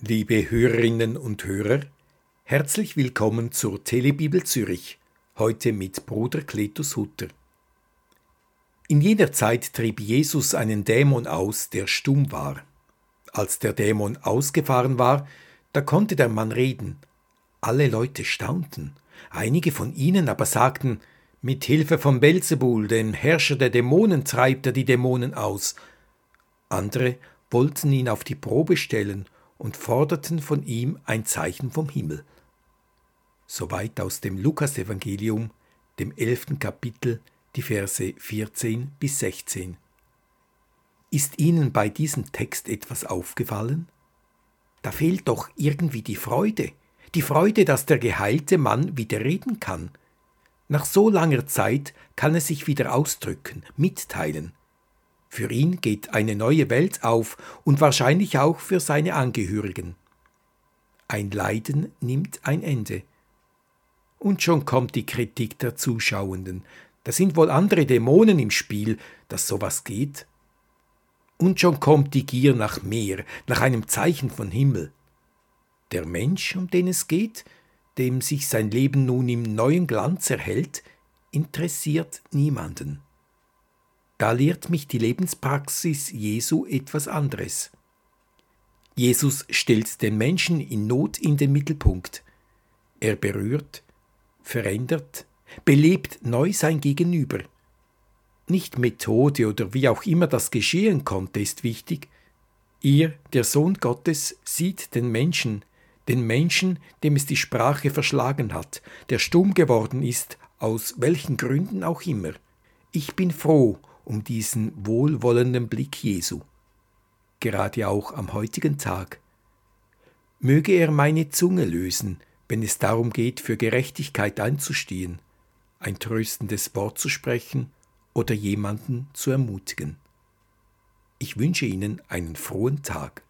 Liebe Hörerinnen und Hörer, herzlich willkommen zur Telebibel Zürich, heute mit Bruder Cletus Hutter. In jener Zeit trieb Jesus einen Dämon aus, der stumm war. Als der Dämon ausgefahren war, da konnte der Mann reden. Alle Leute staunten. Einige von ihnen aber sagten: Mit Hilfe von Belzebul, dem Herrscher der Dämonen, treibt er die Dämonen aus. Andere wollten ihn auf die Probe stellen und forderten von ihm ein Zeichen vom Himmel. Soweit aus dem Lukasevangelium, dem 11. Kapitel, die Verse 14 bis 16. Ist Ihnen bei diesem Text etwas aufgefallen? Da fehlt doch irgendwie die Freude, dass der geheilte Mann wieder reden kann. Nach so langer Zeit kann er sich wieder ausdrücken, mitteilen. Für ihn geht eine neue Welt auf und wahrscheinlich auch für seine Angehörigen. Ein Leiden nimmt ein Ende. Und schon kommt die Kritik der Zuschauenden. Da sind wohl andere Dämonen im Spiel, dass sowas geht. Und schon kommt die Gier nach mehr, nach einem Zeichen vom Himmel. Der Mensch, um den es geht, dem sich sein Leben nun im neuen Glanz erhält, interessiert niemanden. Da lehrt mich die Lebenspraxis Jesu etwas anderes. Jesus stellt den Menschen in Not in den Mittelpunkt. Er berührt, verändert, belebt neu sein Gegenüber. Nicht Methode oder wie auch immer das geschehen konnte, ist wichtig. Er, der Sohn Gottes, sieht den Menschen, dem es die Sprache verschlagen hat, der stumm geworden ist, aus welchen Gründen auch immer. Ich bin froh um diesen wohlwollenden Blick Jesu, gerade auch am heutigen Tag. Möge er meine Zunge lösen, wenn es darum geht, für Gerechtigkeit einzustehen, ein tröstendes Wort zu sprechen oder jemanden zu ermutigen. Ich wünsche Ihnen einen frohen Tag.